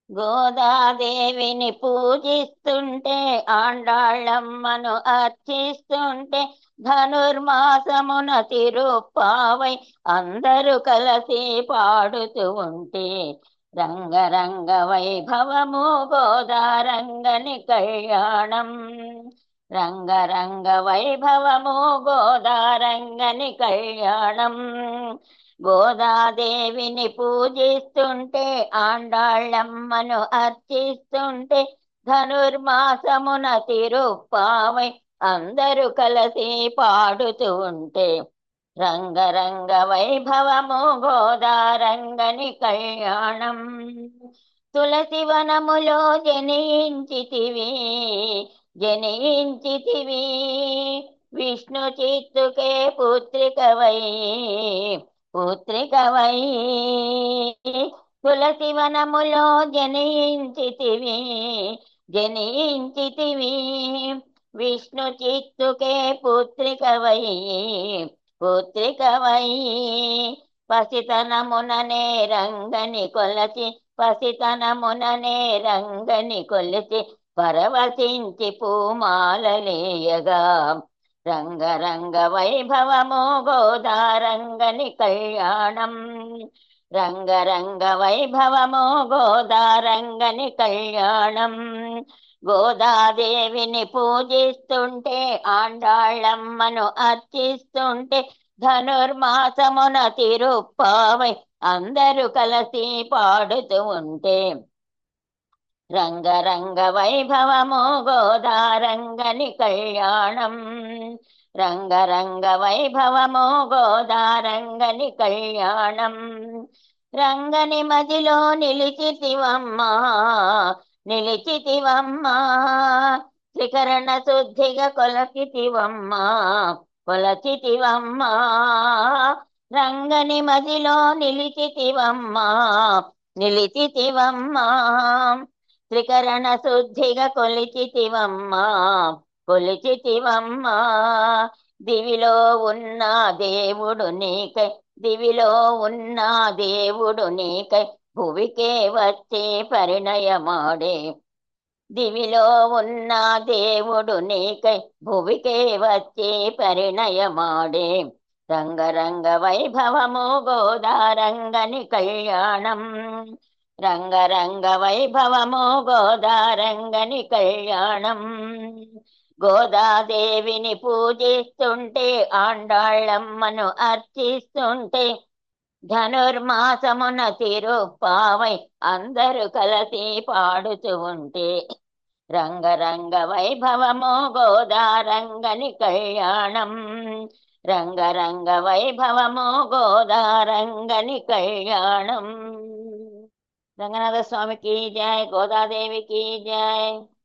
గోదాదేవిని పూజిస్తుంటే, ఆండాళ్ళమ్మను అర్చిస్తుంటే, ధనుర్మాసమున తిరుప్పావై అందరూ కలిసి పాడుతూ ఉంటే, రంగరంగ వైభవము గోదారంగని కళ్యాణం. రంగరంగ వైభవము గోదారంగని కళ్యాణం. గోదాదేవిని పూజిస్తుంటే, ఆండాళ్ళమ్మను అర్చిస్తుంటే, ధనుర్మాసమున తిరుప్పావై అందరూ కలిసి పాడుతూ ఉంటే, రంగరంగ వైభవము గోదారంగని కళ్యాణం. తులసి వనములో జనించితివి, జనించితివి, విష్ణు చిత్తుకే పుత్రికవై, పుత్రికవై. తులసి వనములో జనించితివి, జనించితివి, విష్ణు చిత్తుకే పుత్రికవై, పుత్రికవై. పసితనముననే రంగని కొలచి, పసితనముననే రంగని కొలిచి, పరవశించి పూమాలలేయగా, రంగరంగ వైభవము గోదారంగని కళ్యాణం. రంగరంగ వైభవము గోదారంగని కళ్యాణం. గోదాదేవిని పూజిస్తుంటే, ఆండాళ్ళమ్మను అర్చిస్తుంటే, ధనుర్మాసమున తిరుప్పావై అందరూ కలిసి పాడుతూ ఉంటే, రంగరంగ వైభవము గోదారంగని కళ్యాణం. రంగరంగ వైభవము గోదారంగని కళ్యాణం. రంగని మదిలో నిలిచితివమ్మా, నిలిచితివమ్మా, త్రికరణ శుద్ధిగా కొలచితివమ్మా, కొలచితివమ్మా. రంగని మదిలో నిలిచితివమ్మా, నిలిచితివమ్మా, త్రికరణ శుద్ధిగా కొలిచితివమ్మా, కొలిచితివమ్మా. దివిలో ఉన్న దేవుడు నీకై, దివిలో ఉన్న దేవుడు నీకై, భువికే వచ్చే పరిణయమాడే. దివిలో ఉన్న దేవుడు నీకై, భువికే వచ్చే పరిణయమాడే. రంగరంగ వైభవము గోదారంగని కళ్యాణం. రంగరంగ వైభవము గోదారంగని కళ్యాణం. గోదాదేవిని పూజిస్తుంటే, ఆండాళ్ళమ్మను అర్చిస్తుంటే, ధనుర్మాసమున తిరుప్పావై అందరూ కలిసి పాడుతూ ఉంటే, రంగరంగ వైభవము గోదారంగని కళ్యాణం. రంగరంగ వైభవము గోదారంగని కళ్యాణం. రంగనాథ స్వామికి జయ, గోదాదేవికి జయ.